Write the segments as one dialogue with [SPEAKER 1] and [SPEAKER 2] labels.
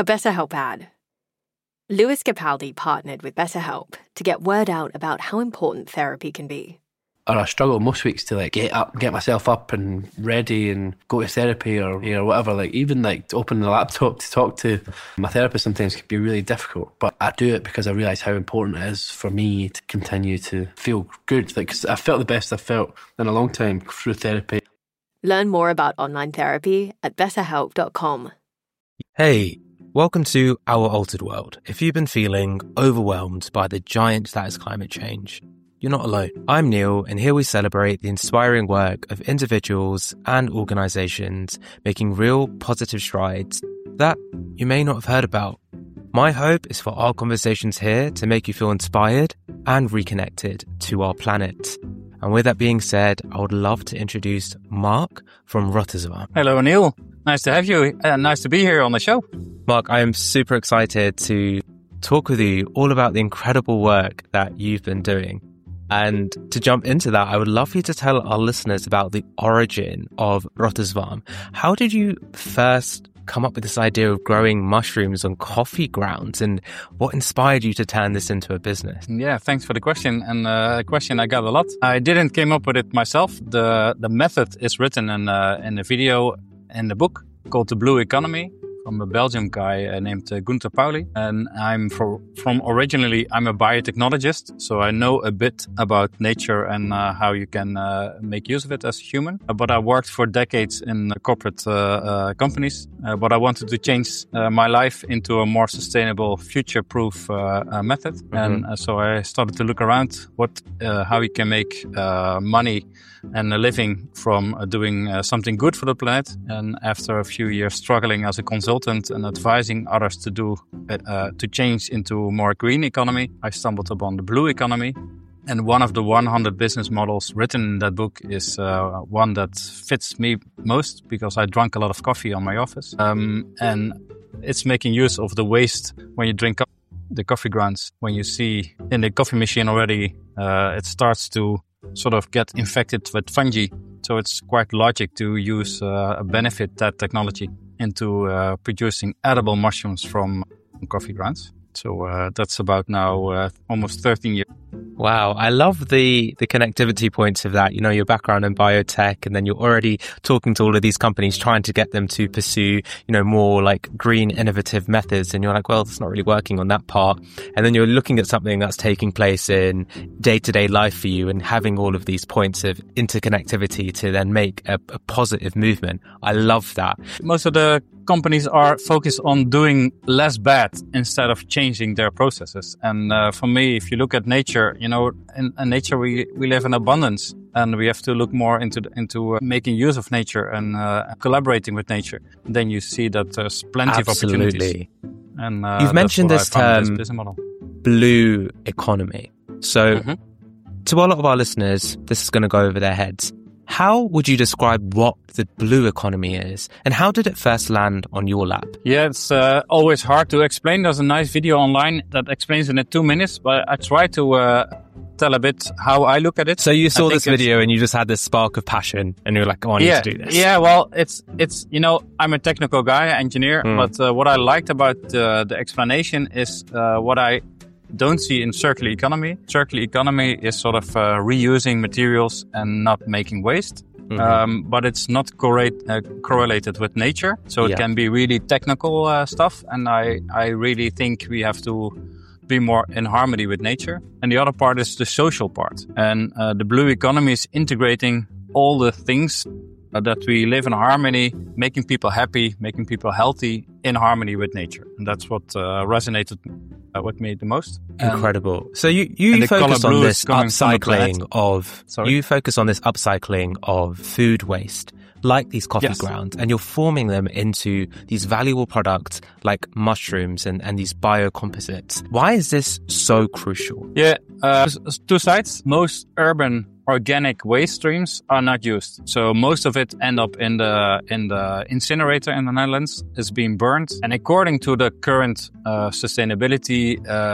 [SPEAKER 1] A BetterHelp ad. Lewis Capaldi partnered with BetterHelp to get word out about how important therapy can be.
[SPEAKER 2] Or I struggle most weeks to get myself up and ready and go to therapy or whatever. Even to open the laptop to talk to my therapist sometimes can be really difficult. But I do it because I realise how important it is for me to continue to feel good. Because I felt the best I've felt in a long time through therapy.
[SPEAKER 1] Learn more about online therapy at betterhelp.com.
[SPEAKER 3] Hey, welcome to Our Altered World. If you've been feeling overwhelmed by the giant that is climate change, you're not alone. I'm Neil, and here we celebrate the inspiring work of individuals and organisations making real positive strides that you may not have heard about. My hope is for our conversations here to make you feel inspired and reconnected to our planet. And with that being said, I would love to introduce Mark from Rotterswarm.
[SPEAKER 4] Hello, Neil. Nice to have you. Nice to be here on the show.
[SPEAKER 3] Mark, I am super excited to talk with you all about the incredible work that you've been doing. And to jump into that, I would love for you to tell our listeners about the origin of Rotterswarm. How did you first come up with this idea of growing mushrooms on coffee grounds, and what inspired you to turn this into a business?
[SPEAKER 4] Yeah, thanks for the question. And a question I got a lot. I didn't came up with it myself. The method is written in the video in the book called The Blue Economy, from a Belgian guy named Gunther Pauli. And I'm originally I'm a biotechnologist, so I know a bit about nature and how you can make use of it as a human. But I worked for decades in corporate companies, but I wanted to change my life into a more sustainable, future-proof method. Mm-hmm. And so I started to look around how you can make money and a living from doing something good for the planet. And after a few years struggling as a consultant and advising others to change into a more green economy, I stumbled upon the blue economy. And one of the 100 business models written in that book is one that fits me most, because I drank a lot of coffee on my office. And it's making use of the waste when you drink the coffee grounds. When you see in the coffee machine already, it starts to sort of get infected with fungi. So it's quite logic to use benefit that technology into producing edible mushrooms from coffee grounds. So that's about now almost 13 years.
[SPEAKER 3] Wow. I love the connectivity points of that. Your background in biotech, and then you're already talking to all of these companies, trying to get them to pursue, more like green, innovative methods. And you're like, well, it's not really working on that part. And then you're looking at something that's taking place in day-to-day life for you and having all of these points of interconnectivity to then make a positive movement. I love that.
[SPEAKER 4] Most of the companies are focused on doing less bad instead of changing their processes. And for me, if you look at nature, in nature we live in abundance, and we have to look more into making use of nature and collaborating with nature. Then you see that there's plenty of opportunities. And
[SPEAKER 3] you've mentioned this term, blue economy. So to a lot of our listeners, this is going to go over their heads. How would you describe what the blue economy is, and how did it first land on your lap?
[SPEAKER 4] Yeah, it's always hard to explain. There's a nice video online that explains it in 2 minutes, but I try to tell a bit how I look at it.
[SPEAKER 3] So you saw this video and you just had this spark of passion, and you're like, oh, I need to do this.
[SPEAKER 4] Yeah, well, it's I'm a technical guy, engineer, but what I liked about the explanation is what I don't see in circular economy. Circular economy is sort of reusing materials and not making waste. Mm-hmm. But it's not correlated with nature. So it can be really technical stuff. And I really think we have to be more in harmony with nature. And the other part is the social part. And the blue economy is integrating all the things that we live in harmony, making people happy, making people healthy in harmony with nature. And that's what resonated with me the most.
[SPEAKER 3] Incredible. So you focus on this upcycling of food waste, like these coffee grounds, and you're forming them into these valuable products like mushrooms and these biocomposites. Why is this so crucial?
[SPEAKER 4] Yeah, two sides. Most urban organic waste streams are not used. So most of it end up in the incinerator in the Netherlands. It's being burned. And according to the current sustainability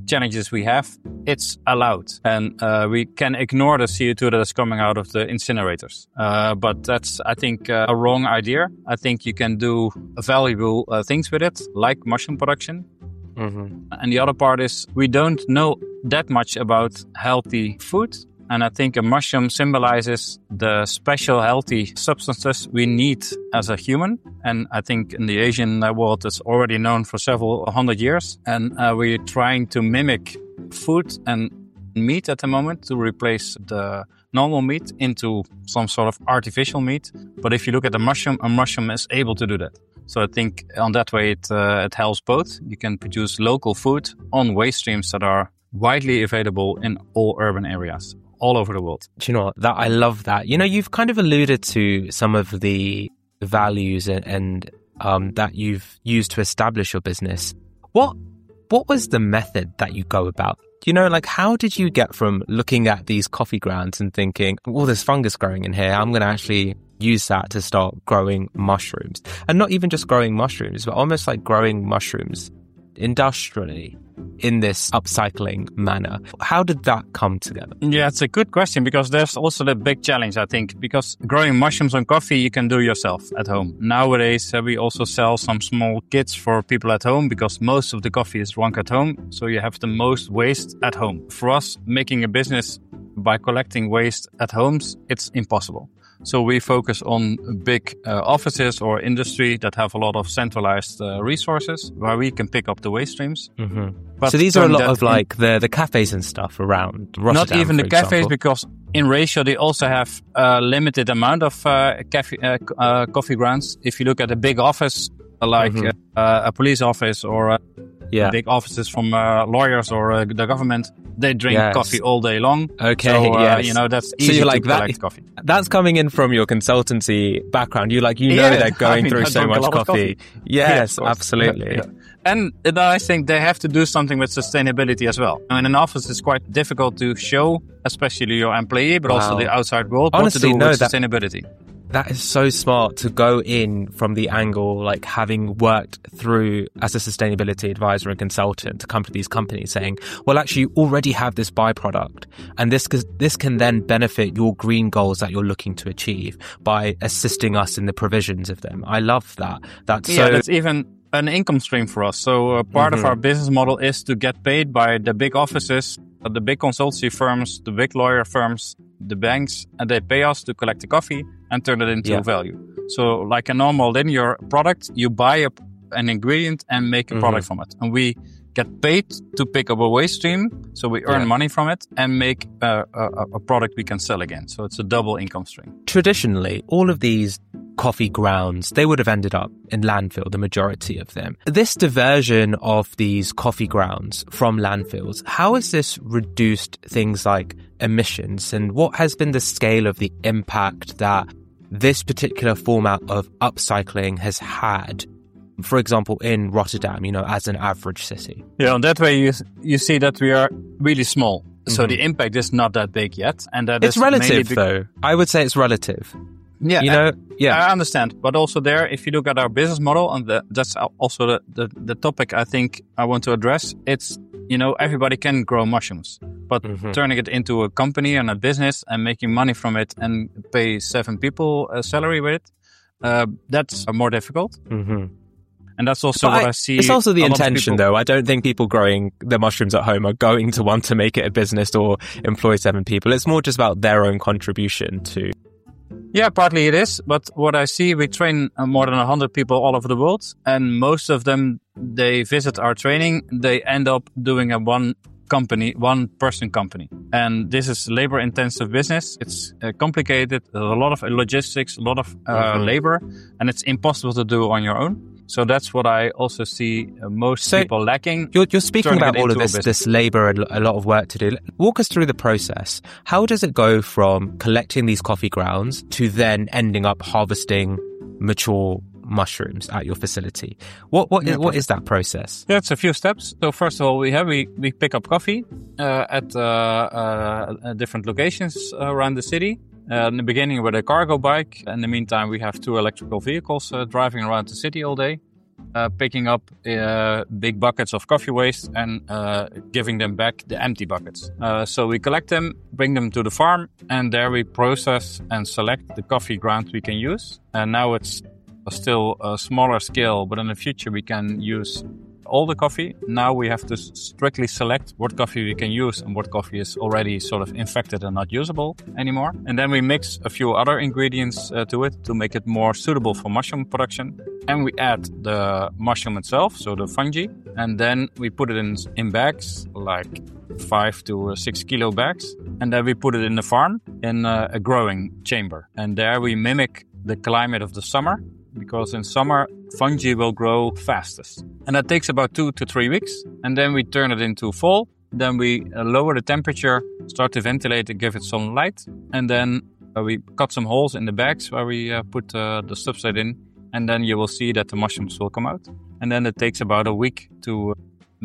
[SPEAKER 4] challenges we have, it's allowed. And we can ignore the CO2 that is coming out of the incinerators. But that's, I think, a wrong idea. I think you can do valuable things with it, like mushroom production. Mm-hmm. And the other part is we don't know that much about healthy food. And I think a mushroom symbolizes the special healthy substances we need as a human. And I think in the Asian world, it's already known for several hundred years. And we're trying to mimic food and meat at the moment to replace the normal meat into some sort of artificial meat. But if you look at a mushroom is able to do that. So I think on that way, it helps both. You can produce local food on waste streams that are widely available in all urban areas all over the world.
[SPEAKER 3] Do you know what? I love that. You know, you've kind of alluded to some of the values and that you've used to establish your business. What was the method that you go about? You know, like, how did you get from looking at these coffee grounds and thinking, oh, there's fungus growing in here, I'm going to actually use that to start growing mushrooms? And not even just growing mushrooms, but almost like growing mushrooms industrially in this upcycling manner. How did that come together?
[SPEAKER 4] Yeah, it's a good question, because there's also the big challenge, I think, because growing mushrooms on coffee, you can do yourself at home. Nowadays, we also sell some small kits for people at home, because most of the coffee is drunk at home. So you have the most waste at home. For us, making a business by collecting waste at homes, it's impossible. So we focus on big offices or industry that have a lot of centralized resources where we can pick up the waste streams.
[SPEAKER 3] Mm-hmm. But so these are a lot of like the cafes and stuff around Rotterdam.
[SPEAKER 4] Not even the cafes, because in ratio they also have a limited amount of coffee grounds. If you look at a big office like a police office or big offices from lawyers or the government, they drink coffee all day long.
[SPEAKER 3] Okay,
[SPEAKER 4] so, you know, that's easy to collect coffee.
[SPEAKER 3] That's coming in from your consultancy background. You know they're going through so much coffee. Yes, absolutely.
[SPEAKER 4] Yeah. And I think they have to do something with sustainability as well. In an office, it's quite difficult to show, especially your employee, but also the outside world,
[SPEAKER 3] honestly,
[SPEAKER 4] what to do with sustainability.
[SPEAKER 3] That is so smart to go in from the angle, like having worked through as a sustainability advisor and consultant, to come to these companies saying, well, actually, you already have this byproduct, and this can then benefit your green goals that you're looking to achieve by assisting us in the provisions of them. I love that. That's
[SPEAKER 4] even an income stream for us. So part of our business model is to get paid by the big offices, the big consultancy firms, the big lawyer firms, the banks, and they pay us to collect the coffee and turn it into value. So like a normal linear product, you buy an ingredient and make a product from it. And we get paid to pick up a waste stream, so we earn money from it and make a product we can sell again. So it's a double income stream.
[SPEAKER 3] Traditionally, all of these coffee grounds, they would have ended up in landfill, the majority of them. This diversion of these coffee grounds from landfills, how has this reduced things like emissions, and what has been the scale of the impact that this particular format of upcycling has had, for example, in Rotterdam, you know, as an average city?
[SPEAKER 4] Yeah, and that way you see that we are really small. So the impact is not that big yet. And that
[SPEAKER 3] it's relative, though. I would say it's relative.
[SPEAKER 4] Yeah,
[SPEAKER 3] you know,
[SPEAKER 4] I understand. But also there, if you look at our business model, and that's also the topic I think I want to address, it's, you know, everybody can grow mushrooms, but turning it into a company and a business and making money from it and pay 7 people a salary with it, that's more difficult. And that's also what I see.
[SPEAKER 3] It's also the intention, though. I don't think people growing their mushrooms at home are going to want to make it a business or employ 7 people. It's more just about their own contribution to...
[SPEAKER 4] Yeah, partly it is. But what I see, we train more than 100 people all over the world. And most of them, they visit our training. They end up doing a one-person company. And this is labor-intensive business. It's complicated. There's a lot of logistics, a lot of labor. And it's impossible to do on your own. So that's what I also see most people lacking.
[SPEAKER 3] You're speaking about all of this labor and a lot of work to do. Walk us through the process. How does it go from collecting these coffee grounds to then ending up harvesting mature mushrooms at your facility? What is that process?
[SPEAKER 4] Yeah, it's a few steps. So first of all, we pick up coffee at different locations around the city. In the beginning with a cargo bike. In the meantime, we have 2 electrical vehicles driving around the city all day. picking up big buckets of coffee waste and giving them back the empty buckets. So we collect them, bring them to the farm, and there we process and select the coffee ground we can use. And now it's still a smaller scale, but in the future we can use all the coffee. Now we have to strictly select what coffee we can use and what coffee is already sort of infected and not usable anymore. And then we mix a few other ingredients to it to make it more suitable for mushroom production. And we add the mushroom itself, so the fungi, and then we put it in bags, like 5 to 6 kilo bags. And then we put it in the farm in a growing chamber. And there we mimic the climate of the summer, because in summer, fungi will grow fastest. And that takes about 2 to 3 weeks. And then we turn it into fall. Then we lower the temperature, start to ventilate and give it some light. And then we cut some holes in the bags where we put the substrate in. And then you will see that the mushrooms will come out. And then it takes about a week to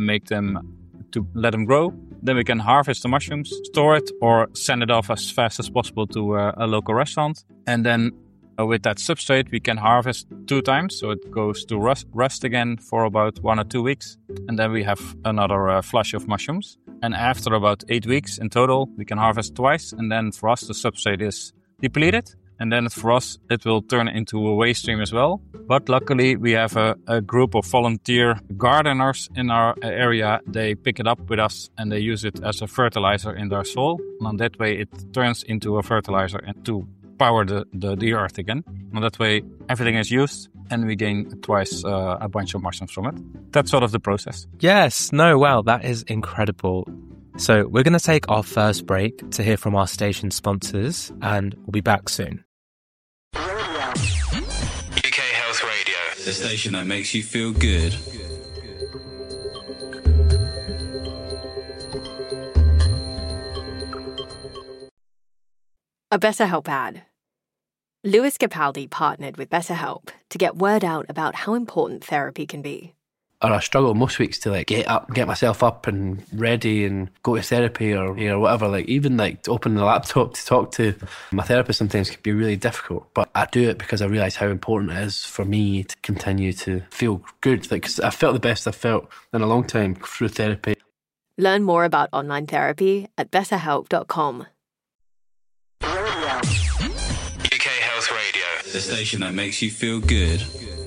[SPEAKER 4] let them grow. Then we can harvest the mushrooms, store it, or send it off as fast as possible to a local restaurant. And then with that substrate, we can harvest 2 times. So it goes to rust again for about 1 or 2 weeks. And then we have another flush of mushrooms. And after about 8 weeks in total, we can harvest twice. And then for us, the substrate is depleted. And then for us, it will turn into a waste stream as well. But luckily, we have a group of volunteer gardeners in our area. They pick it up with us and they use it as a fertilizer in their soil. And on that way, it turns into a fertilizer and to power the earth again. And that way, everything is used and we gain twice a bunch of mushrooms from it. That's sort of the process.
[SPEAKER 3] Yes, no, wow, that is incredible. So we're going to take our first break to hear from our station sponsors, and we'll be back soon.
[SPEAKER 5] UK Health Radio, the station that makes you feel good.
[SPEAKER 1] A BetterHelp ad. Lewis Capaldi partnered with BetterHelp to get word out about how important therapy can be.
[SPEAKER 2] Or I struggle most weeks to get myself up and ready and go to therapy or whatever. Even to open the laptop to talk to my therapist sometimes can be really difficult. But I do it because I realise how important it is for me to continue to feel good. Because I felt the best I've felt in a long time through therapy.
[SPEAKER 1] Learn more about online therapy at betterhelp.com.
[SPEAKER 5] UK Health Radio, the station that makes you feel good.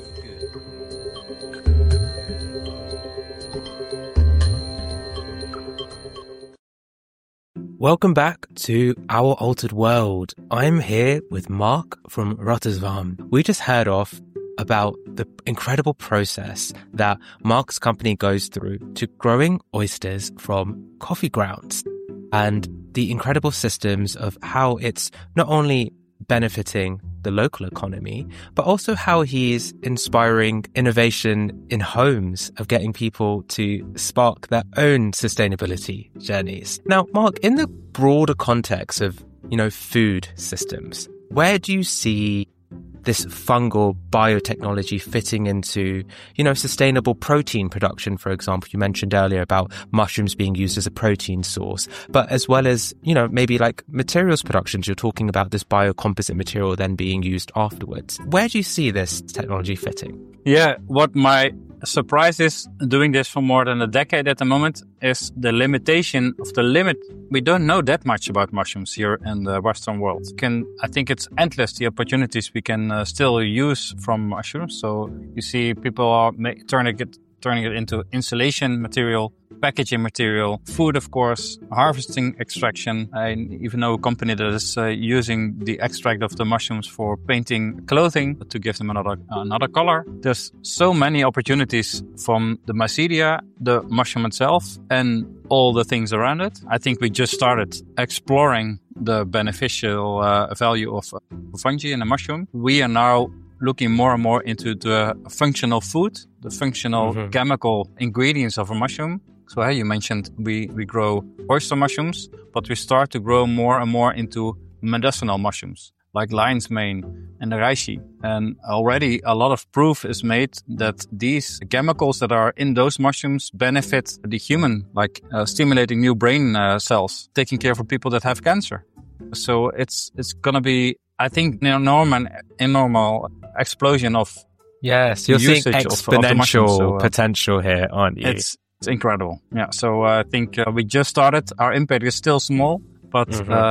[SPEAKER 3] Welcome back to Our Altered World. I'm here with Mark from Rotterdam. We just heard off about the incredible process that Mark's company goes through to growing oysters from coffee grounds and the incredible systems of how it's not only benefiting the local economy, but also how he is inspiring innovation in homes of getting people to spark their own sustainability journeys. Now, Mark, in the broader context of, food systems, where do you see this fungal biotechnology fitting into, sustainable protein production, for example? You mentioned earlier about mushrooms being used as a protein source, but as well as, maybe like materials productions, you're talking about this biocomposite material then being used afterwards. Where do you see this technology fitting?
[SPEAKER 4] Yeah, what my surprise is, doing this for more than a decade at the moment, is the limitation of the limit. We don't know that much about mushrooms here in the Western world. I think it's endless, the opportunities we can still use from mushrooms. So you see people are turning it into insulation material, packaging material, food, of course, harvesting, extraction. I even know a company that is using the extract of the mushrooms for painting clothing to give them another color. There's so many opportunities from the mycelia, the mushroom itself, and all the things around it. I think we just started exploring the beneficial value of fungi in a mushroom. We are now looking more and more into the functional food, the functional chemical ingredients of a mushroom. So you mentioned we grow oyster mushrooms, but we start to grow more and more into medicinal mushrooms, like lion's mane and the reishi. And already a lot of proof is made that these chemicals that are in those mushrooms benefit the human, like stimulating new brain cells, taking care of people that have cancer. So it's going to be, I think, enormous explosion of
[SPEAKER 3] Yes, you're seeing
[SPEAKER 4] usage
[SPEAKER 3] exponential
[SPEAKER 4] of the mushroom,
[SPEAKER 3] potential here, aren't you?
[SPEAKER 4] It's incredible. Yeah. So I think we just started. Our impact is still small, but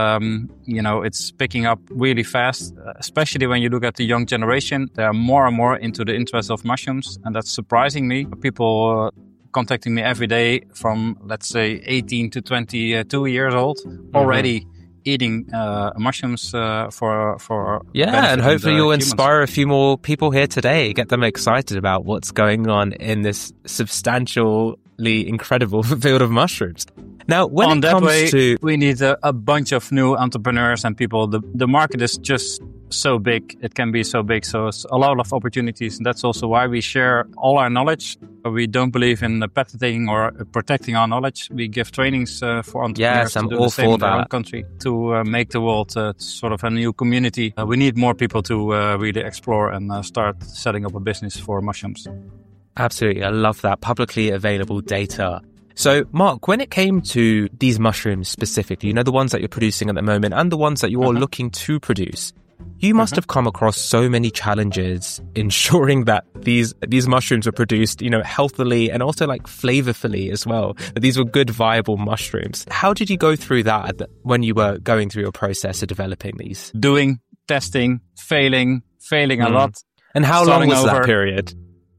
[SPEAKER 4] it's picking up really fast. Especially when you look at the young generation, they are more and more into the interest of mushrooms, and that's surprising me. People contacting me every day from, let's say, 18 to 22 years old, already eating mushrooms for
[SPEAKER 3] and hopefully you'll
[SPEAKER 4] humans.
[SPEAKER 3] inspire a few more people here today, get them excited about what's going on in this substantially incredible field of mushrooms. Now, when it comes to...
[SPEAKER 4] we need a bunch of new entrepreneurs and people. The market is just so big. It can be so big. So it's a lot of opportunities. And that's also why we share all our knowledge. We don't believe in patenting or protecting our knowledge. We give trainings for entrepreneurs to do the same in their own country to make the world sort of a new community. We need more people to really explore and start setting up a business for mushrooms.
[SPEAKER 3] Absolutely. I love that. Publicly available data. So, Mark, when it came to these mushrooms specifically, the ones that you're producing at the moment and the ones that you're looking to produce, you must have come across so many challenges ensuring that these mushrooms were produced, healthily and also like flavorfully as well, that these were good, viable mushrooms. How did you go through that when you were going through your process of developing these?
[SPEAKER 4] Doing, testing, failing a lot.
[SPEAKER 3] And how long was that period?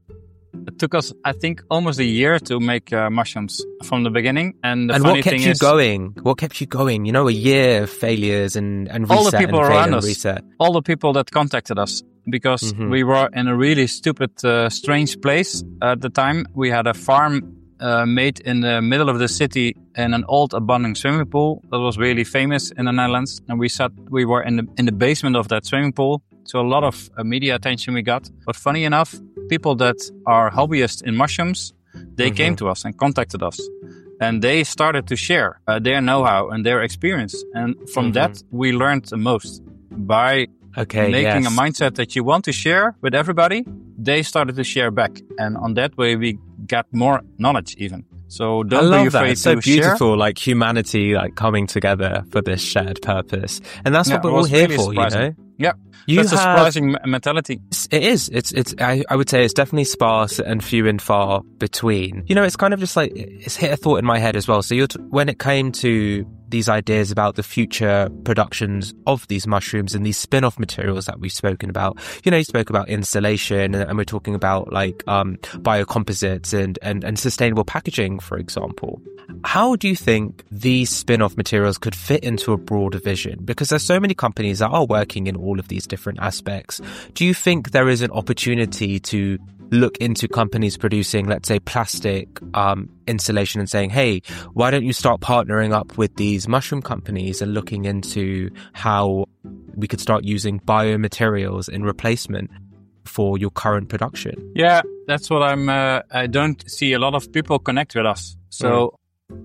[SPEAKER 4] It took us, I think, almost a year to make mushrooms from the beginning. And
[SPEAKER 3] what kept you going? What kept you going? A year of failures and reset
[SPEAKER 4] all the people around us,
[SPEAKER 3] reset.
[SPEAKER 4] All the people that contacted us, because we were in a really stupid, strange place at the time. We had a farm made in the middle of the city in an old abandoned swimming pool that was really famous in the Netherlands. And we were in the basement of that swimming pool. So a lot of media attention we got. But funny enough, people that are hobbyists in mushrooms, they came to us and contacted us. And they started to share their know-how and their experience. And from that, we learned the most. By making a mindset that you want to share with everybody, they started to share back. And on that way, we got more knowledge even. So don't be afraid to share.
[SPEAKER 3] It's so beautiful, like humanity, like coming together for this shared purpose. And that's what we're all here for,
[SPEAKER 4] surprising. Yeah. That's a surprising mentality.
[SPEAKER 3] It is. I would say it's definitely sparse and few and far between. It's kind of just like, it's hit a thought in my head as well. So when it came to these ideas about the future productions of these mushrooms and these spin-off materials that we've spoken about, you spoke about insulation and we're talking about like biocomposites and sustainable packaging, for example. How do you think these spin-off materials could fit into a broader vision? Because there's so many companies that are working in all of these different aspects. Do you think there is an opportunity to look into companies producing, let's say, plastic insulation and saying, hey, why don't you start partnering up with these mushroom companies and looking into how we could start using biomaterials in replacement for your current production?
[SPEAKER 4] Yeah, that's what I don't see a lot of people connect with us. So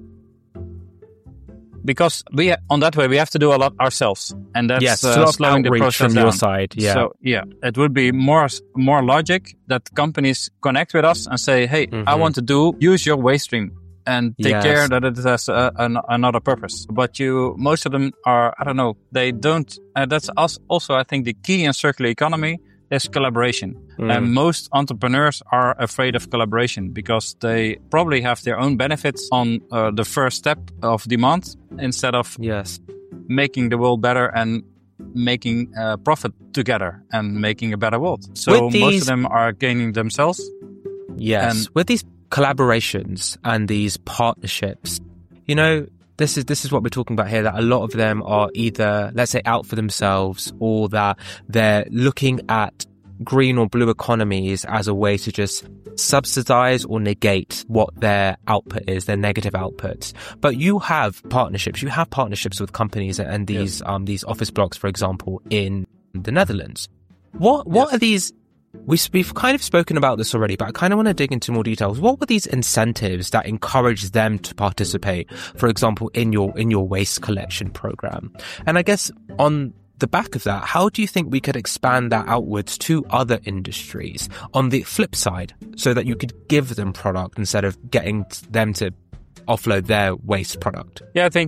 [SPEAKER 4] because on that way we have to do a lot ourselves, and that's slowing the process
[SPEAKER 3] from
[SPEAKER 4] down.
[SPEAKER 3] your side. Yeah.
[SPEAKER 4] So it would be more logic that companies connect with us and say, "Hey, I want to use your waste stream and take care that it has another purpose." But most of them are, I don't know, they don't. That's also I think the key in circular economy is collaboration. And most entrepreneurs are afraid of collaboration because they probably have their own benefits on the first step of demand instead of making the world better and making profit together and making a better world. So most of them are gaining themselves.
[SPEAKER 3] Yes. And with these collaborations and these partnerships, this is what we're talking about here, that a lot of them are either, let's say, out for themselves, or that they're looking at green or blue economies as a way to just subsidize or negate what their output is, their negative outputs. But you have partnerships with companies and these office blocks, for example, in the Netherlands. What are these? We've kind of spoken about this already, but I kind of want to dig into more details. What were these incentives that encourage them to participate, for example, in your waste collection program? And I guess on the back of that, how do you think we could expand that outwards to other industries on the flip side, so that you could give them product instead of getting them to offload their waste product?
[SPEAKER 4] Yeah, I think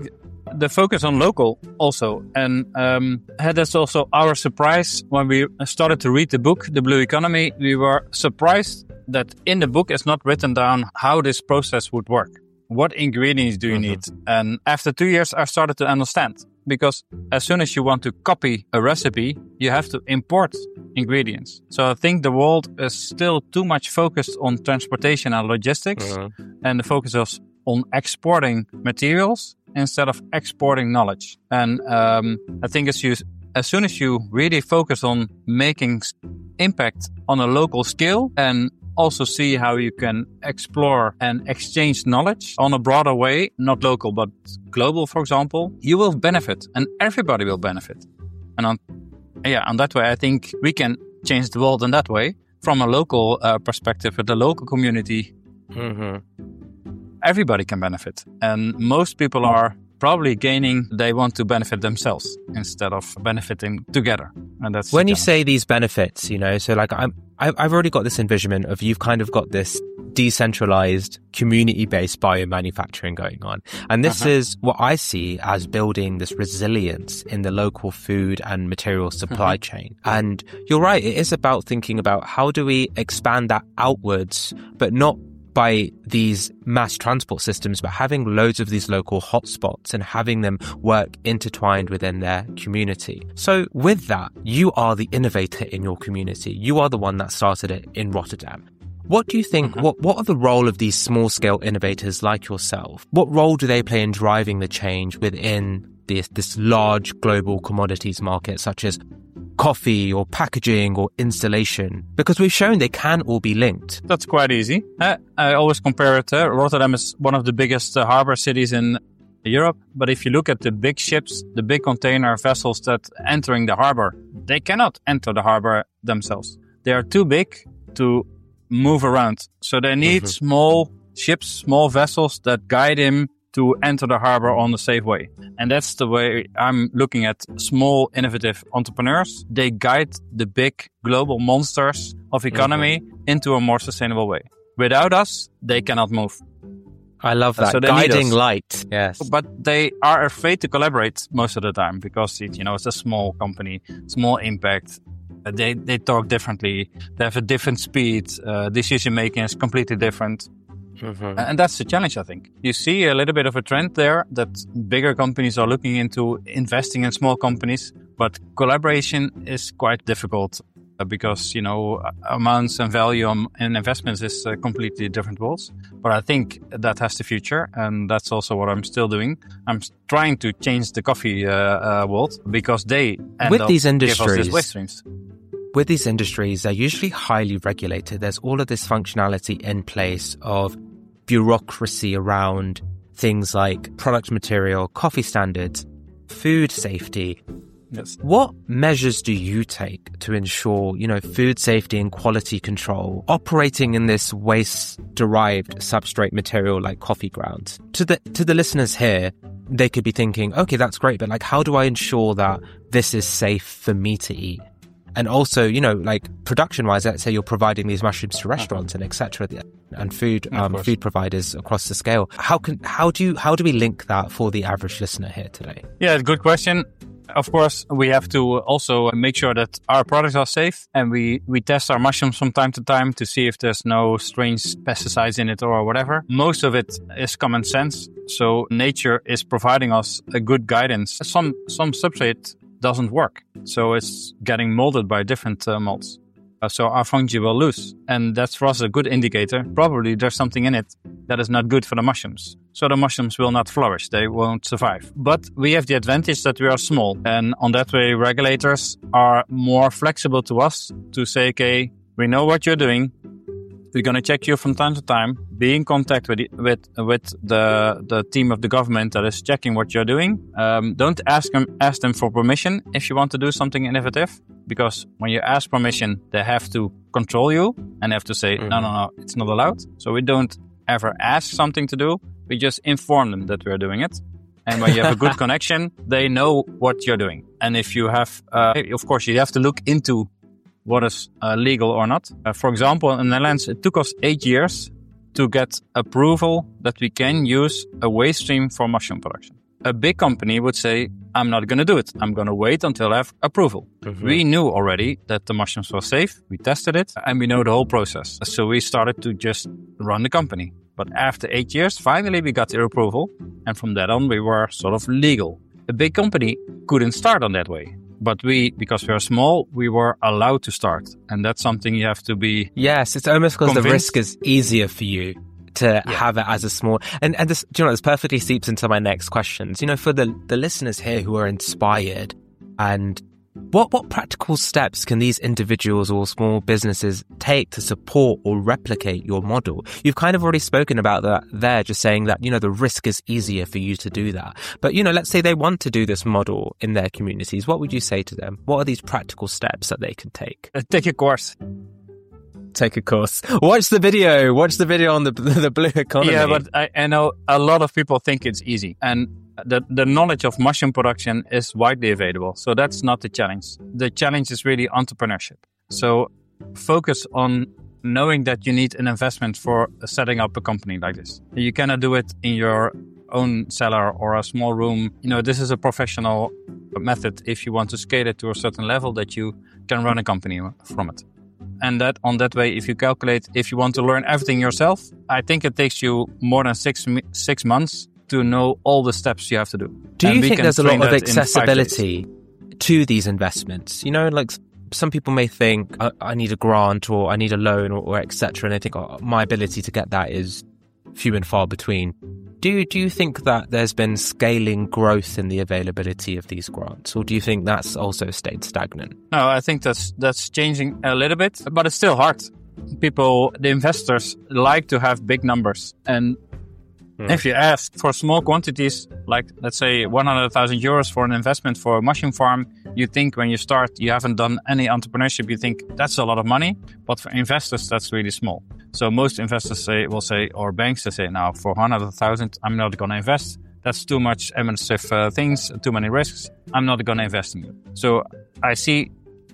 [SPEAKER 4] the focus on local also. And that's also our surprise when we started to read the book, The Blue Economy. We were surprised that in the book it's not written down how this process would work. What ingredients do you need? And after 2 years, I started to understand. Because as soon as you want to copy a recipe, you have to import ingredients. So I think the world is still too much focused on transportation and logistics. And the focus is on exporting materials instead of exporting knowledge. And I think as soon as you really focus on making impact on a local scale and also see how you can explore and exchange knowledge on a broader way, not local, but global, for example, you will benefit and everybody will benefit. And on that way, I think we can change the world in that way from a local perspective with the local community. Everybody can benefit. And most people are probably gaining, they want to benefit themselves instead of benefiting together. And that's
[SPEAKER 3] when you say these benefits, so like I've already got this envisionment of you've kind of got this decentralized, community-based biomanufacturing going on. And this is what I see as building this resilience in the local food and material supply chain. And you're right, it is about thinking about how do we expand that outwards, but not by these mass transport systems, but having loads of these local hotspots and having them work intertwined within their community. So with that, you are the innovator in your community. You are the one that started it in Rotterdam. What do you think, what are the role of these small-scale innovators like yourself? What role do they play in driving the change within this large global commodities market, such as coffee or packaging or installation? Because we've shown they can all be linked.
[SPEAKER 4] That's quite easy. I always compare it. Rotterdam is one of the biggest harbor cities in Europe. But if you look at the big ships, the big container vessels that entering the harbor, they cannot enter the harbor themselves. They are too big to move around. So they need small ships, small vessels that guide him to enter the harbor on a safe way. And that's the way I'm looking at small, innovative entrepreneurs. They guide the big global monsters of economy into a more sustainable way. Without us, they cannot move.
[SPEAKER 3] I love that. So guiding light. Yes.
[SPEAKER 4] But they are afraid to collaborate most of the time because it's a small company, small impact. They talk differently. They have a different speed. Decision making is completely different. And that's the challenge, I think. You see a little bit of a trend there that bigger companies are looking into investing in small companies, but collaboration is quite difficult because, amounts and value in investments is completely different worlds. But I think that has the future, and that's also what I'm still doing. I'm trying to change the coffee world because they
[SPEAKER 3] with these industries,
[SPEAKER 4] give us these waste streams.
[SPEAKER 3] With these industries, they're usually highly regulated. There's all of this functionality in place of bureaucracy around things like product material, coffee standards, food safety.
[SPEAKER 4] Yes.
[SPEAKER 3] What measures do you take to ensure, food safety and quality control operating in this waste-derived substrate material like coffee grounds? To the listeners here, they could be thinking, okay, that's great, but how do I ensure that this is safe for me to eat? And also, production-wise, let's say you're providing these mushrooms to restaurants and etc. and food providers across the scale. How do we link that for the average listener here today?
[SPEAKER 4] Yeah, good question. Of course, we have to also make sure that our products are safe, and we test our mushrooms from time to time to see if there's no strange pesticides in it or whatever. Most of it is common sense, so nature is providing us a good guidance. Some substrate doesn't work, so it's getting molded by different molds. So our fungi will lose, and that's for us a good indicator. Probably there's something in it that is not good for the mushrooms. So the mushrooms will not flourish, they won't survive. But we have the advantage that we are small, and on that way regulators are more flexible to us to say, okay, we know what you're doing. We're going to check you from time to time, be in contact with the team of the government that is checking what you're doing. Don't ask them for permission if you want to do something innovative, because when you ask permission, they have to control you and have to say, no, it's not allowed. So we don't ever ask something to do. We just inform them that we're doing it. And when you have a good connection, they know what you're doing. And if you have, of course, you have to look into what is legal or not. For example, in the Netherlands, it took us 8 years to get approval that we can use a waste stream for mushroom production. a big company would say, I'm not going to do it. I'm going to wait until I have approval. Mm-hmm. We knew already that the mushrooms were safe. We tested it and we know the whole process. So we started to just run the company. But after 8 years, finally we got the approval. And from that on, we were sort of legal. A big company couldn't start on that way. But because we are small, we were allowed to start. And that's something you have to be
[SPEAKER 3] Yes, it's almost because the risk is easier for you to have it as a small... And this, do you know, this perfectly seeps into my next questions. You know, for the listeners here who are inspired, and what practical steps can these individuals or small businesses take to support or replicate your model? You've kind of already spoken about that there, just saying that, you know, the risk is easier for you to do that. But, you know, let's say they want to do this model in their communities. What would you say to them? What are these practical steps that they can take?
[SPEAKER 4] Take a course.
[SPEAKER 3] Take a course. Watch the video on the blue economy.
[SPEAKER 4] Yeah, but I know a lot of people think it's easy. And the knowledge of mushroom production is widely available. So that's not the challenge. The challenge is really entrepreneurship. So focus on knowing that you need an investment for setting up a company like this. You cannot do it in your own cellar or a small room. You know, this is a professional method if you want to scale it to a certain level that you can run a company from it. And that on that way, if you calculate, if you want to learn everything yourself, I think it takes you more than six months to know all the steps you have to do.
[SPEAKER 3] Do you think there's a lot of accessibility to these investments? You know, like some people may think, I need a grant or I need a loan or et cetera. And they think, my ability to get that is few and far between. Do you think that there's been scaling growth in the availability of these grants? Or do you think that's also stayed stagnant?
[SPEAKER 4] No, I think that's changing a little bit, but it's still hard. The investors like to have big numbers. And if you ask for small quantities, like let's say 100,000 euros for an investment for a mushroom farm, you think when you start, you haven't done any entrepreneurship, you think that's a lot of money. But for investors, that's really small. So most investors will say, or banks say, now for 100,000, I'm not going to invest. That's too much administrative things, too many risks. I'm not going to invest in it. So I see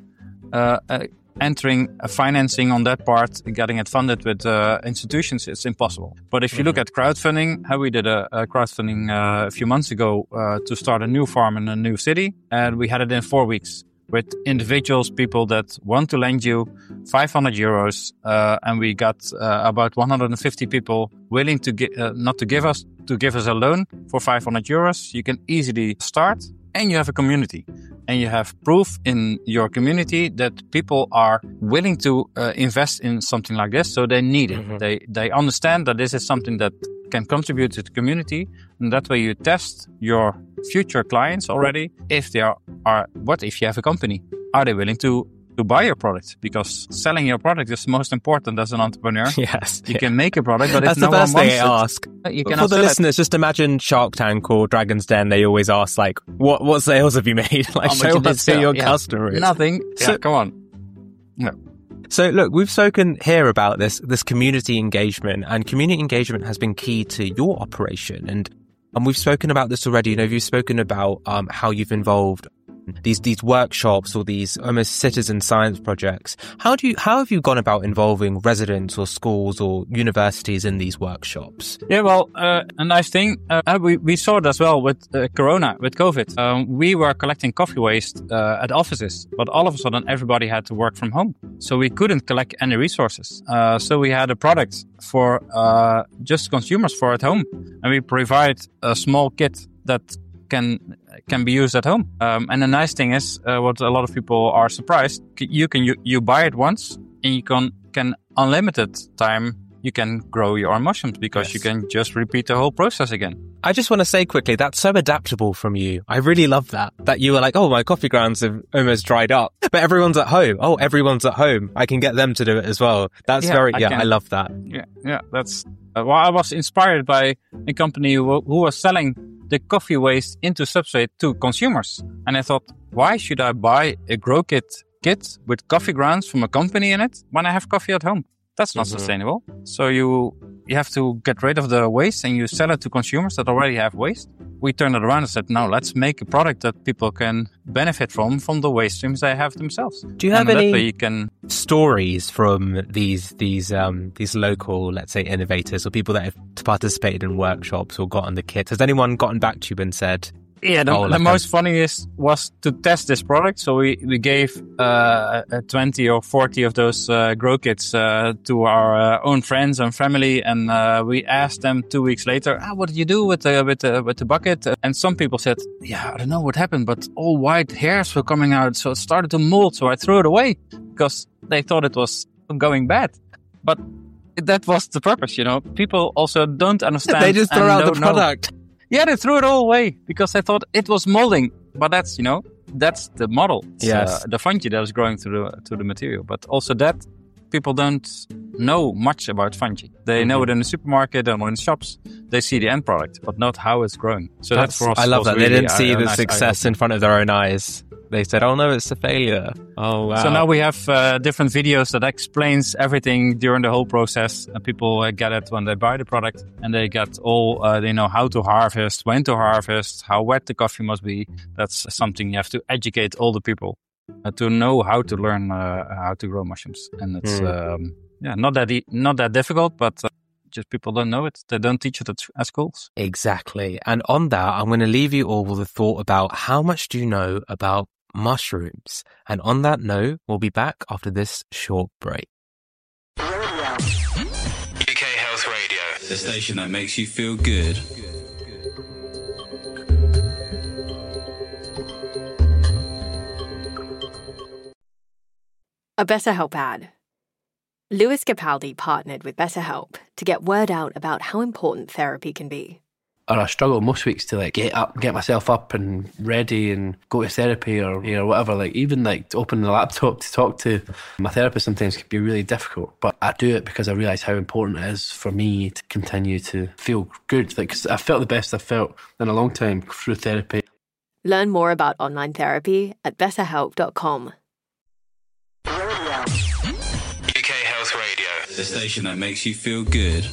[SPEAKER 4] entering a financing on that part, getting it funded with institutions, it's impossible. But if you look at crowdfunding, how we did a crowdfunding a few months ago to start a new farm in a new city, and we had it in 4 weeks with individuals, people that want to lend you 500 euros, and we got about 150 people willing to give us a loan for 500 euros. You can easily start, and you have a community. And you have proof in your community that people are willing to invest in something like this, so they need it. Mm-hmm. They understand that this is something that can contribute to the community, and that way you test your future clients already. If they if you have a company, are they willing to buy your product? Because selling your product is most important as an entrepreneur.
[SPEAKER 3] Yes.
[SPEAKER 4] You can make a product, but
[SPEAKER 3] that's
[SPEAKER 4] if no
[SPEAKER 3] the first
[SPEAKER 4] one
[SPEAKER 3] thing I ask. For the listeners, just imagine Shark Tank or Dragon's Den, they always ask, like, what sales have you made? Like, show us who your customer is.
[SPEAKER 4] Nothing. So, come on. No.
[SPEAKER 3] So look, we've spoken here about this community engagement, and community engagement has been key to your operation. And we've spoken about this already. You know, you've spoken about how you've involved these workshops or these almost citizen science projects. How have you gone about involving residents or schools or universities in these workshops?
[SPEAKER 4] Yeah, well, a nice thing, we saw it as well with Corona, with COVID. We were collecting coffee waste at offices, but all of a sudden everybody had to work from home. So we couldn't collect any resources. So we had a product for just consumers for at home. And we provide a small kit that can be used at home. And the nice thing is, what a lot of people are surprised, you buy it once and you can unlimited time, you can grow your own mushrooms because you can just repeat the whole process again.
[SPEAKER 3] I just want to say quickly, that's so adaptable from you. I really love that you were like, my coffee grounds have almost dried up, but everyone's at home. Oh, everyone's at home. I can get them to do it as well. That's I love that.
[SPEAKER 4] Yeah, that's, I was inspired by a company who was selling the coffee waste into substrate to consumers. And I thought, why should I buy a grow kit with coffee grounds from a company in it when I have coffee at home? That's not sustainable. So you have to get rid of the waste and you sell it to consumers that already have waste. we turned it around and said, no, let's make a product that people can benefit from the waste streams they have themselves.
[SPEAKER 3] Do you have any
[SPEAKER 4] that way you can...
[SPEAKER 3] stories from these local, let's say, innovators or people that have participated in workshops or gotten the kits? Has anyone gotten back to you and said...
[SPEAKER 4] Yeah, the most funniest was to test this product. So we gave 20 or 40 of those grow kits to our own friends and family, and we asked them 2 weeks later, what did you do with the bucket? And some people said, yeah, I don't know what happened, but all white hairs were coming out, so it started to mold. So I threw it away because they thought it was going bad. But that was the purpose, People also don't understand.
[SPEAKER 3] They just throw out the product.
[SPEAKER 4] Yeah, they threw it all away because they thought it was molding. But that's, that's the model. It's,
[SPEAKER 3] yes.
[SPEAKER 4] The fungi that is growing through the material. But also that people don't know much about fungi. They know it in the supermarket and in shops. They see the end product, but not how it's growing. So that's for us.
[SPEAKER 3] I love that.
[SPEAKER 4] Really
[SPEAKER 3] they didn't see the
[SPEAKER 4] nice
[SPEAKER 3] success in front of their own eyes. They said, oh no, it's a failure. Oh, wow.
[SPEAKER 4] So now we have different videos that explains everything during the whole process. And people get it when they buy the product. And they get all, they know how to harvest, when to harvest, how wet the coffee must be. That's something you have to educate all the people to know how to learn how to grow mushrooms. And it's not that difficult, but just people don't know it. They don't teach it at schools.
[SPEAKER 3] Exactly. And on that, I'm going to leave you all with a thought about how much do you know about mushrooms. And on that note, we'll be back after this short break.
[SPEAKER 5] UK Health Radio, the station that makes you feel good.
[SPEAKER 1] A BetterHelp ad. Lewis Capaldi partnered with BetterHelp to get word out about how important therapy can be.
[SPEAKER 2] Or I struggle most weeks to get myself up and ready and go to therapy or whatever. Even to open the laptop to talk to my therapist sometimes can be really difficult. But I do it because I realise how important it is for me to continue to feel good. 'Cause I felt the best I've felt in a long time through therapy.
[SPEAKER 1] Learn more about online therapy at betterhelp.com.
[SPEAKER 5] UK Health Radio, the station that makes you feel good.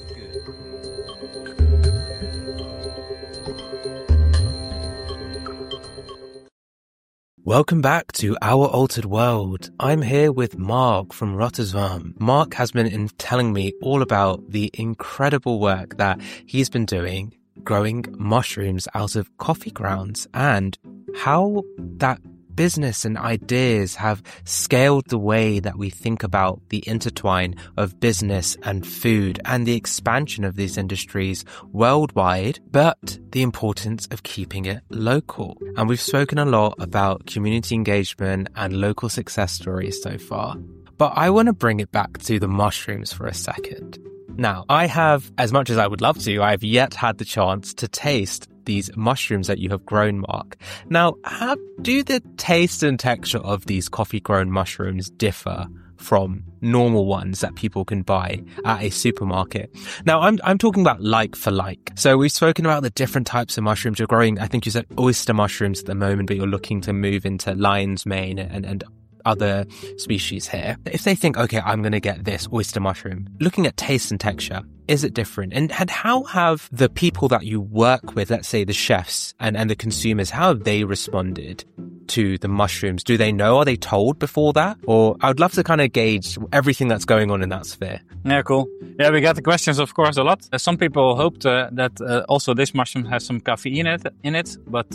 [SPEAKER 3] Welcome back to Our Altered World. I'm here with Mark from Rotterdam. Mark has been telling me all about the incredible work that he's been doing growing mushrooms out of coffee grounds and how that business and ideas have scaled the way that we think about the intertwine of business and food and the expansion of these industries worldwide, but the importance of keeping it local. And we've spoken a lot about community engagement and local success stories so far. But I want to bring it back to the mushrooms for a second. Now, I have, as much as I would love to, I've yet had the chance to taste these mushrooms that you have grown, Mark. Now, do the taste and texture of these coffee-grown mushrooms differ from normal ones that people can buy at a supermarket? Now, I'm talking about like for like. So we've spoken about the different types of mushrooms you're growing. I think you said oyster mushrooms at the moment, but you're looking to move into lion's mane and other species here. If they think, okay, I'm going to get this oyster mushroom, looking at taste and texture, is it different? And how have the people that you work with, let's say the chefs and the consumers, how have they responded to the mushrooms? Do they know? Are they told before that? Or I would love to kind of gauge everything that's going on in that sphere.
[SPEAKER 4] Yeah, cool. Yeah, we got the questions, of course, a lot. Some people hoped that also this mushroom has some caffeine in it. But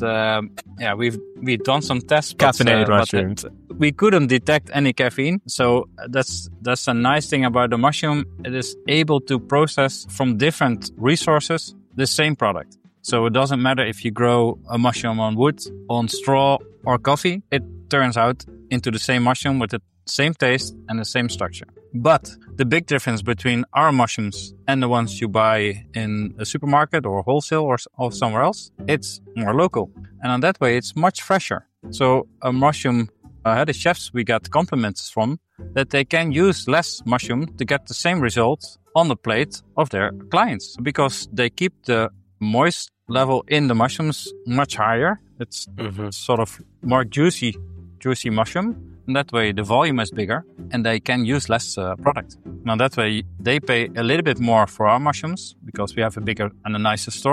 [SPEAKER 4] we've done some tests.
[SPEAKER 3] Caffeinated mushrooms.
[SPEAKER 4] We couldn't detect any caffeine. So that's a nice thing about the mushroom. It is able to process from different resources the same product. So it doesn't matter if you grow a mushroom on wood, on straw, or coffee. It turns out into the same mushroom with the same taste and the same structure. But the big difference between our mushrooms and the ones you buy in a supermarket or wholesale or somewhere else, it's more local. And on that way, it's much fresher. So a mushroom, the chefs we got compliments from, that they can use less mushroom to get the same results on the plate of their clients, because they keep the moist level in the mushrooms much higher. It's sort of more juicy mushroom. And that way the volume is bigger and they can use less product. Now that way they pay a little bit more for our mushrooms because we have a bigger and a nicer story.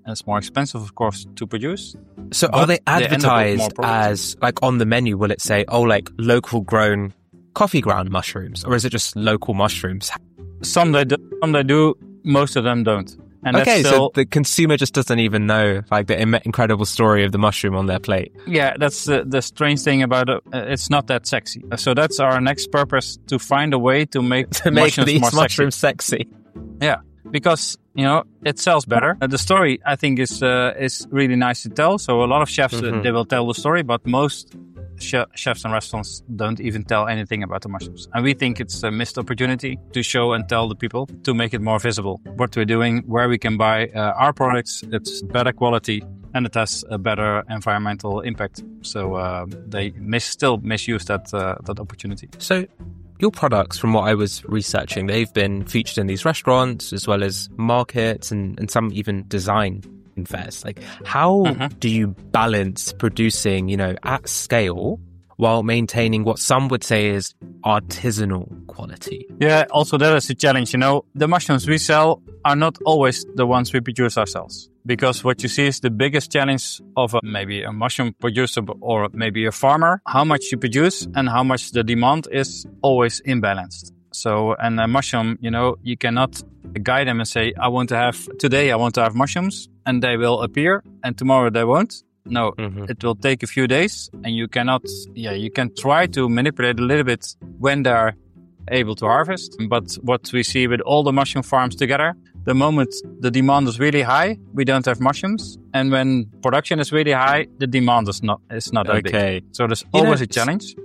[SPEAKER 4] and it's more expensive, of course, to produce.
[SPEAKER 3] So
[SPEAKER 4] But
[SPEAKER 3] are they
[SPEAKER 4] they end up with
[SPEAKER 3] advertised
[SPEAKER 4] more products.
[SPEAKER 3] as, like, on the menu, will it say, oh, like, local grown coffee ground mushrooms? Or is it just local mushrooms?
[SPEAKER 4] Some they do, most of them don't. And
[SPEAKER 3] Okay,
[SPEAKER 4] that's still,
[SPEAKER 3] so the consumer just doesn't even know, like, the incredible story of the mushroom on their plate.
[SPEAKER 4] yeah, that's the strange thing about it. It's not that sexy. So that's our next purpose, to find a way to make
[SPEAKER 3] To make
[SPEAKER 4] mushrooms
[SPEAKER 3] these
[SPEAKER 4] more
[SPEAKER 3] mushrooms sexy.
[SPEAKER 4] sexy. Yeah, because it sells better. The story, I think, is really nice to tell. So a lot of chefs they will tell the story, but most chefs and restaurants don't even tell anything about the mushrooms. And we think it's a missed opportunity to show and tell the people, to make it more visible what we're doing, where we can buy our products. It's better quality and it has a better environmental impact. So they still misuse that opportunity.
[SPEAKER 3] So your products, from what I was researching, they've been featured in these restaurants as well as markets and some even design fairs. Like, how do you balance producing, at scale while maintaining what some would say is artisanal quality?
[SPEAKER 4] Yeah, also that is a challenge. The mushrooms we sell are not always the ones we produce ourselves. Because what you see is the biggest challenge of maybe a mushroom producer or maybe a farmer, how much you produce and how much the demand is always imbalanced. So, and a mushroom, you cannot guide them and say, today I want to have mushrooms, and they will appear, and tomorrow they won't. No, it will take a few days, and you cannot, you can try to manipulate a little bit when they're able to harvest. But what we see with all the mushroom farms together, the moment the demand is really high, we don't have mushrooms. And when production is really high, the demand is not that big. So there's always a challenge.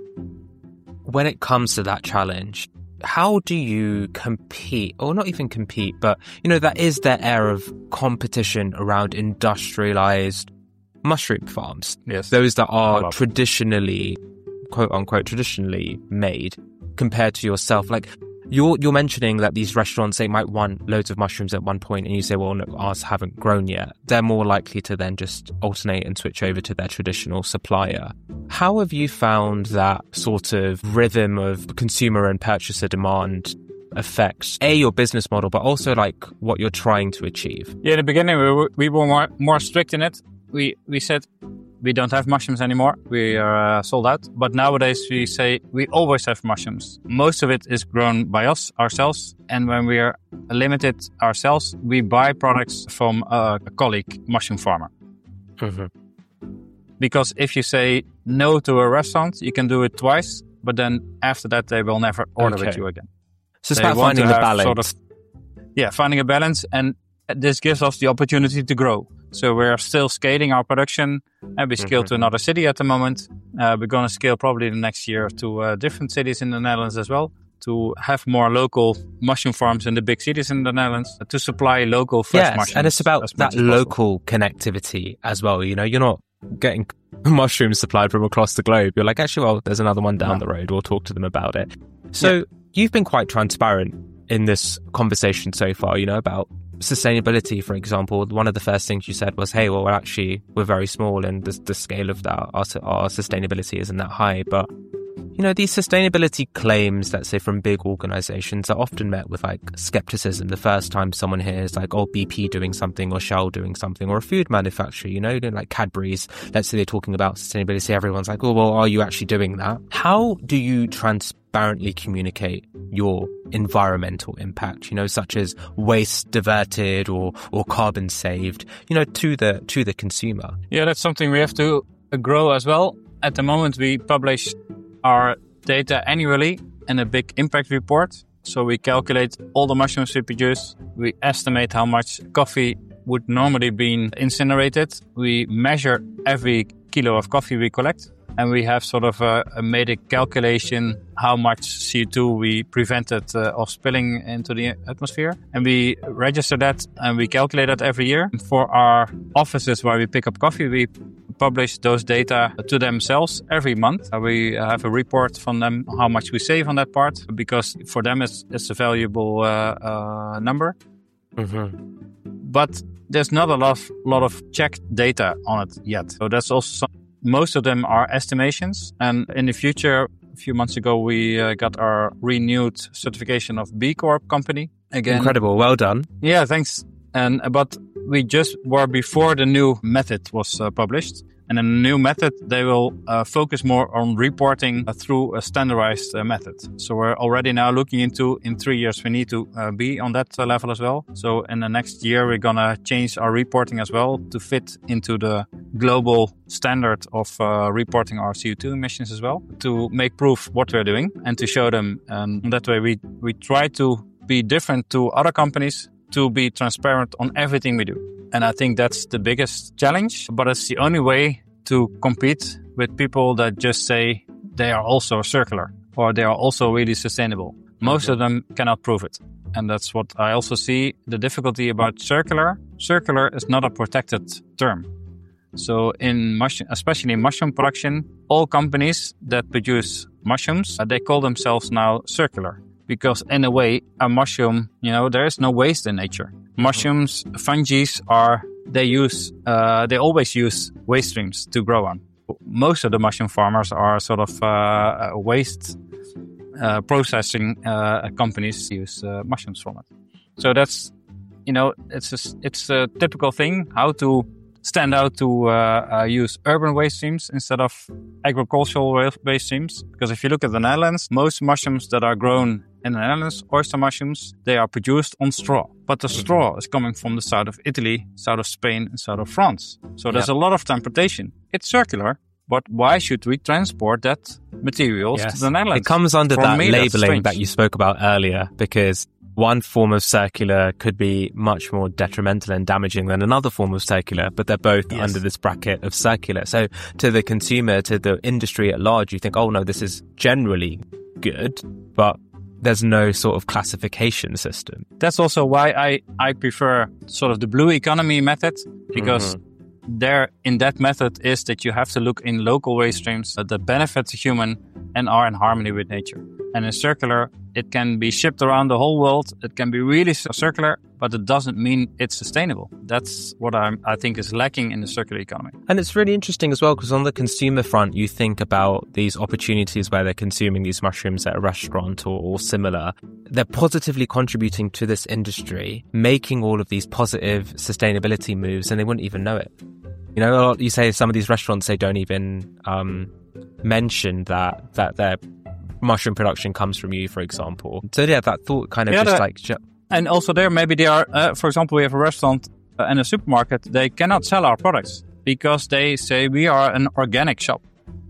[SPEAKER 3] When it comes to that challenge, how do you compete, or not even compete, but, that is their air of competition around industrialized mushroom farms.
[SPEAKER 4] Yes.
[SPEAKER 3] Those that are traditionally, quote unquote, traditionally made compared to yourself. Like, you're mentioning that these restaurants, they might want loads of mushrooms at one point, and you say, well, no, ours haven't grown yet. They're more likely to then just alternate and switch over to their traditional supplier. How have you found that sort of rhythm of consumer and purchaser demand affects your business model, but also like what you're trying to achieve?
[SPEAKER 4] Yeah, in the beginning we were more strict in it. We said we don't have mushrooms anymore. We are sold out. But nowadays we say we always have mushrooms. Most of it is grown by us ourselves. And when we are limited ourselves, we buy products from a colleague mushroom farmer. Because if you say no to a restaurant, you can do it twice. But then after that, they will never order with you again.
[SPEAKER 3] So it's about finding the balance.
[SPEAKER 4] Finding a balance. And this gives us the opportunity to grow. So we're still scaling our production, and we scale to another city at the moment. We're going to scale probably the next year to different cities in the Netherlands as well, to have more local mushroom farms in the big cities in the Netherlands, to supply local fresh mushrooms.
[SPEAKER 3] And it's about that local connectivity as well. You're not getting mushrooms supplied from across the globe. You're like, actually, well, there's another one down the road. We'll talk to them about it. So you've been quite transparent in this conversation so far, about sustainability, for example. One of the first things you said was, hey, well, we're very small, and the scale of that, our sustainability isn't that high. But, these sustainability claims, let's say from big organizations, are often met with like skepticism the first time someone hears like, oh, BP doing something, or Shell doing something, or a food manufacturer, like Cadbury's, let's say they're talking about sustainability. Everyone's like, oh, well, are you actually doing that? How do you transparently communicate your environmental impact, such as waste diverted or carbon saved, to the consumer?
[SPEAKER 4] Yeah, that's something we have to grow as well. At the moment, we publish our data annually in a big impact report. So we calculate all the mushrooms we produce. We estimate how much coffee would normally be incinerated. We measure every kilo of coffee we collect. And we have sort of made a calculation how much CO2 we prevented of spilling into the atmosphere. And we register that and we calculate that every year. For our offices where we pick up coffee, we publish those data to themselves every month. We have a report from them how much we save on that part, because for them it's a valuable number. But there's not a lot of checked data on it yet. So that's also most of them are estimations. And in the future, a few months ago, we got our renewed certification of B Corp company again.
[SPEAKER 3] Incredible. Well done.
[SPEAKER 4] Yeah, thanks. But we just were before the new method was published. And in the new method, they will focus more on reporting through a standardized method. So we're already now looking into, in 3 years, we need to be on that level as well. So in the next year, we're going to change our reporting as well to fit into the global standard of reporting our CO2 emissions as well, to make proof what we're doing and to show them. And that way, we try to be different to other companies, to be transparent on everything we do. And I think that's the biggest challenge, but it's the only way to compete with people that just say they are also circular or they are also really sustainable. Most of them cannot prove it. And that's what I also see the difficulty about circular. Circular is not a protected term. So especially in mushroom production, all companies that produce mushrooms, they call themselves now circular. Because in a way, a mushroom, there is no waste in nature. Mushrooms, fungi they always use waste streams to grow on. Most of the mushroom farmers are sort of waste processing companies use mushrooms from it. So that's, it's a typical thing, how to stand out to use urban waste streams instead of agricultural waste streams. Because if you look at the Netherlands, most mushrooms that are grown in the Netherlands, oyster mushrooms, they are produced on straw. But the straw is coming from the south of Italy, south of Spain, and south of France. So there's a lot of transportation. It's circular, but why should we transport that materials to the Netherlands?
[SPEAKER 3] It comes under that labeling that you spoke about earlier, because one form of circular could be much more detrimental and damaging than another form of circular, but they're both under this bracket of circular. So to the consumer, to the industry at large, you think, oh no, this is generally good, but there's no sort of classification system.
[SPEAKER 4] That's also why I prefer sort of the blue economy method, because there in that method is that you have to look in local waste streams that benefit the human and are in harmony with nature. And in circular, it can be shipped around the whole world. It can be really circular, but it doesn't mean it's sustainable. That's what I think is lacking in the circular economy.
[SPEAKER 3] And it's really interesting as well, because on the consumer front, you think about these opportunities where they're consuming these mushrooms at a restaurant or similar. They're positively contributing to this industry, making all of these positive sustainability moves, and they wouldn't even know it. You say some of these restaurants, they don't even mention that their mushroom production comes from you, for example. So yeah, that thought kind of
[SPEAKER 4] And also there, maybe they are, for example, we have a restaurant and a supermarket, they cannot sell our products because they say we are an organic shop.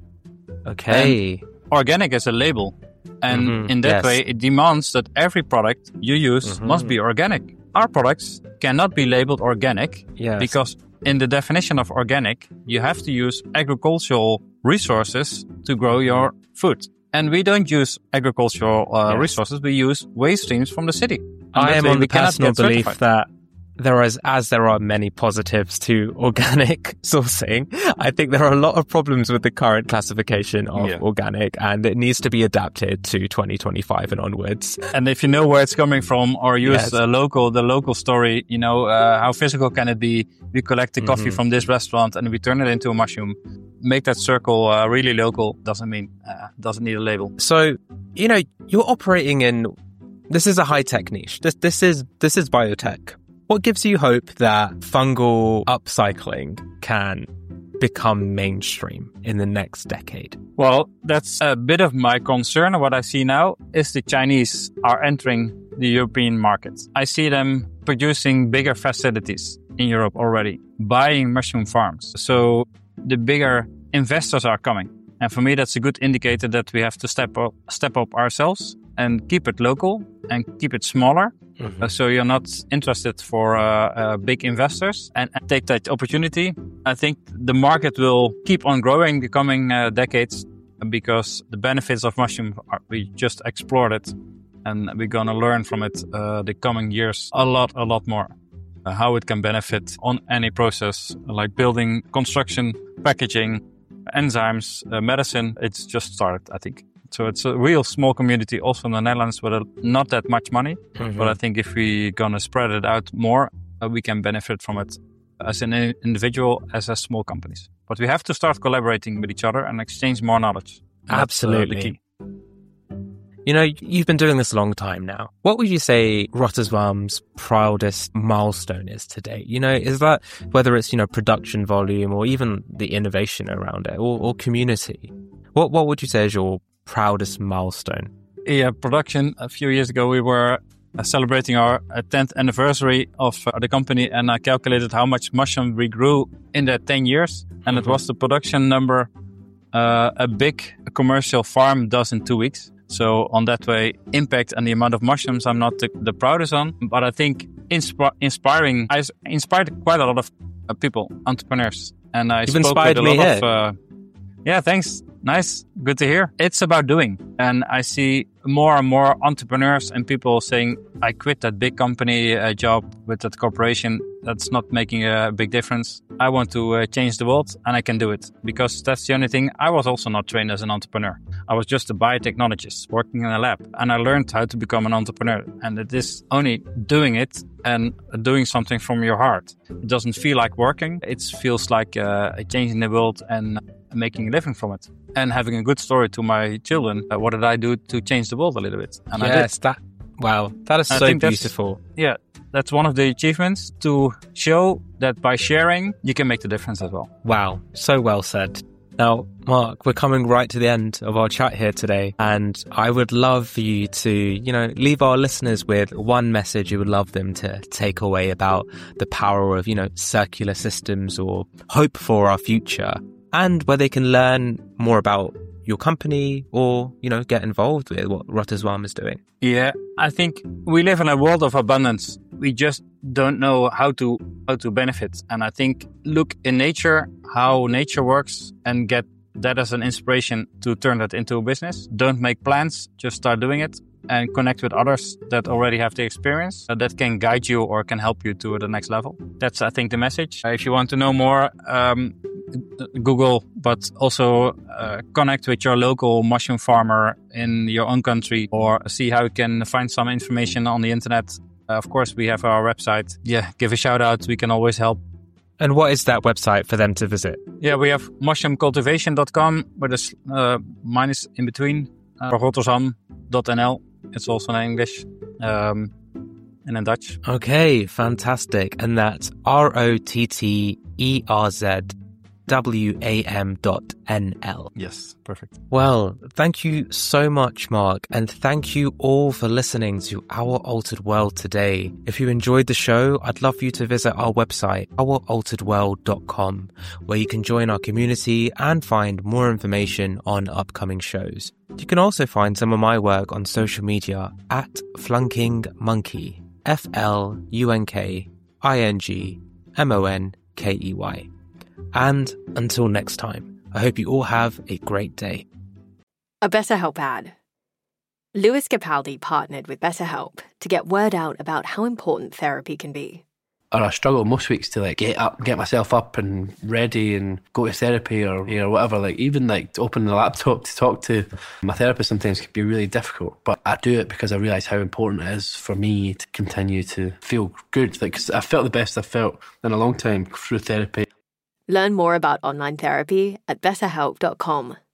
[SPEAKER 3] Okay.
[SPEAKER 4] And organic is a label. And in that way, it demands that every product you use must be organic. Our products cannot be labeled organic because in the definition of organic, you have to use agricultural resources to grow your food. And we don't use agricultural resources. We use waste streams from the city.
[SPEAKER 3] I am on the personal belief that there are many positives to organic sourcing, I think there are a lot of problems with the current classification of organic, and it needs to be adapted to 2025 and onwards.
[SPEAKER 4] And if you know where it's coming from, or use the local story, how physical can it be? We collect the coffee from this restaurant and we turn it into a mushroom. Make that circle really local. Doesn't need a label.
[SPEAKER 3] So, you're operating in, this is a high-tech niche. This is biotech. What gives you hope that fungal upcycling can become mainstream in the next decade?
[SPEAKER 4] Well, that's a bit of my concern. What I see now is the Chinese are entering the European market. I see them producing bigger facilities in Europe already, buying mushroom farms. So the bigger investors are coming. And for me, that's a good indicator that we have to step up ourselves and keep it local and keep it smaller. So you're not interested for big investors and take that opportunity. I think the market will keep on growing the coming decades because the benefits of mushroom, we just explored it and we're going to learn from it the coming years a lot more. How it can benefit on any process like building, construction, packaging, enzymes, medicine. It's just started, I think. So it's a real small community also in the Netherlands with not that much money. But I think if we're going to spread it out more, we can benefit from it as an individual, as small companies. But we have to start collaborating with each other and exchange more knowledge.
[SPEAKER 3] Absolutely.
[SPEAKER 4] The key.
[SPEAKER 3] You know, you've been doing this a long time now. What would you say Rotterdam's proudest milestone is today? You know, is that whether it's, you know, production volume or even the innovation around it or community? What would you say is your proudest milestone?
[SPEAKER 4] Yeah, production. A few years ago, we were celebrating our 10th anniversary of the company, and I calculated how much mushroom we grew in that 10 years. And it was the production number a big commercial farm does in 2 weeks. So on that way, impact and the amount of mushrooms I'm not the proudest on, but I think inspiring. I inspired quite a lot of people, entrepreneurs, and I spoke with a lot of. Yeah, thanks. Nice. Good to hear. It's about doing. And I see more and more entrepreneurs and people saying, I quit that big company job with that corporation. That's not making a big difference. I want to change the world, and I can do it because that's the only thing. I was also not trained as an entrepreneur. I was just a biotechnologist working in a lab, and I learned how to become an entrepreneur. And it is only doing it and doing something from your heart. It doesn't feel like working. It feels like changing the world and making a living from it. And having a good story to my children. What did I do to change the world a little bit? And
[SPEAKER 3] yes, that is so beautiful.
[SPEAKER 4] That's one of the achievements, to show that by sharing, you can make the difference as well.
[SPEAKER 3] Wow, so well said. Now, Mark, we're coming right to the end of our chat here today, and I would love for you to, you know, leave our listeners with one message you would love them to take away about the power of, you know, circular systems or hope for our future, and where they can learn more about your company or, you know, get involved with what Rotterdam is doing.
[SPEAKER 4] Yeah, I think we live in a world of abundance. We just don't know how to benefit. And I think look in nature, how nature works, and get that as an inspiration to turn that into a business. Don't make plans, just start doing it and connect with others that already have the experience that can guide you or can help you to the next level. That's, I think, the message. If you want to know more, Google, but also connect with your local mushroom farmer in your own country, or see how you can find some information on the internet. Of course, we have our website. Yeah, give a shout out. We can always help.
[SPEAKER 3] And what is that website for them to visit? Yeah,
[SPEAKER 4] we have mushroomcultivation.com with a minus in between. Rotterdam.nl. It's also in English and in Dutch.
[SPEAKER 3] Okay, fantastic. And that's ROTTERZWAM.NL.
[SPEAKER 4] Yes, perfect.
[SPEAKER 3] Well, thank you so much, Mark, and thank you all for listening to Our Altered World today. If you enjoyed the show, I'd love for you to visit our website, ouralteredworld.com, where you can join our community and find more information on upcoming shows. You can also find some of my work on social media at Flunking Monkey, FLUNKINGMONKEY. And until next time, I hope you all have a great day.
[SPEAKER 1] A BetterHelp ad. Lewis Capaldi partnered with BetterHelp to get word out about how important therapy can be.
[SPEAKER 2] Or I struggle most weeks to get myself up and ready and go to therapy or whatever. Even to open the laptop to talk to my therapist sometimes can be really difficult. But I do it because I realise how important it is for me to continue to feel good. 'Cause I felt the best I've felt in a long time through therapy.
[SPEAKER 1] Learn more about online therapy at betterhelp.com.